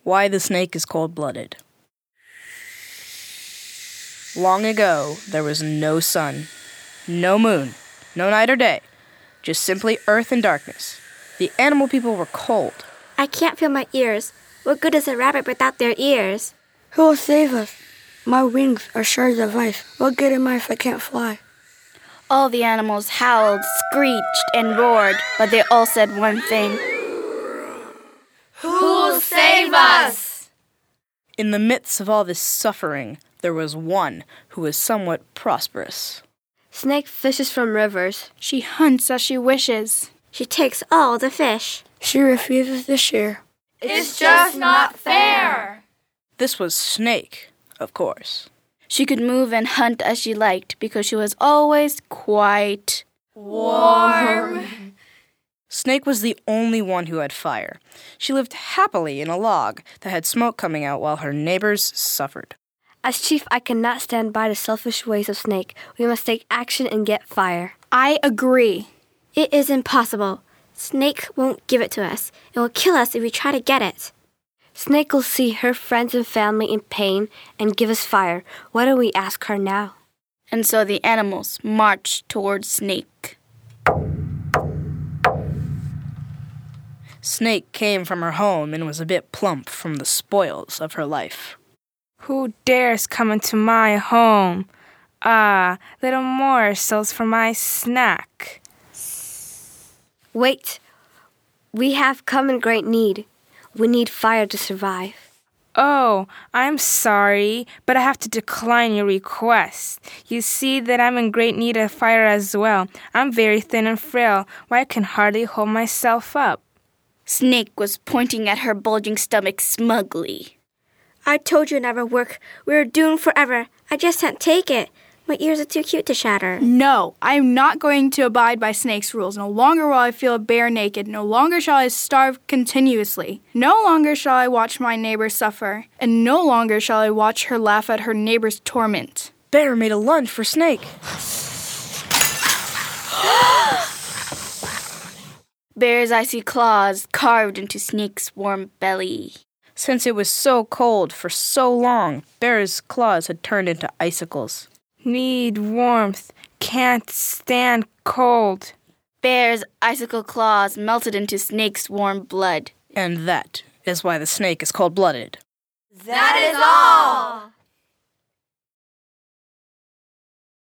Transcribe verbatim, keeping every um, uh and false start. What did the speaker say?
Why the snake is cold-blooded. Long ago, there was no sun, no moon, no night or day, just simply earth and darkness. The animal people were cold. I can't feel my ears. What good is a rabbit without their ears? Who will save us? My wings are shards of ice. What good am I if I can't fly? All the animals howled, screeched, and roared, but they all said one thing. Who'll save us? In the midst of all this suffering, there was one who was somewhat prosperous. Snake fishes from rivers. She hunts as she wishes. She takes all the fish. She refuses to share. It's just not fair. This was Snake, of course. She could move and hunt as she liked because she was always quite warm. Snake was the only one who had fire. She lived happily in a log that had smoke coming out while her neighbors suffered. As chief, I cannot stand by the selfish ways of Snake. We must take action and get fire. I agree. It is impossible. Snake won't give it to us. It will kill us if we try to get it. Snake will see her friends and family in pain and give us fire. Why don't we ask her now? And so the animals marched towards Snake. Snake came from her home and was a bit plump from the spoils of her life. Who dares come into my home? Ah, little morsels for my snack. Wait. We have come in great need. We need fire to survive. Oh, I'm sorry, but I have to decline your request. You see that I'm in great need of fire as well. I'm very thin and frail, why I can hardly hold myself up. Snake was pointing at her bulging stomach smugly. I told you it never work. We are doomed forever. I just can't take it. My ears are too cute to shatter. No, I am not going to abide by Snake's rules. No longer will I feel bare naked. No longer shall I starve continuously. No longer shall I watch my neighbor suffer. And no longer shall I watch her laugh at her neighbor's torment. Bear made a lunge for Snake. Bear's icy claws carved into Snake's warm belly. Since it was so cold for so long, Bear's claws had turned into icicles. Need warmth, can't stand cold. Bear's icicle claws melted into Snake's warm blood. And that is why the snake is cold-blooded. That is all!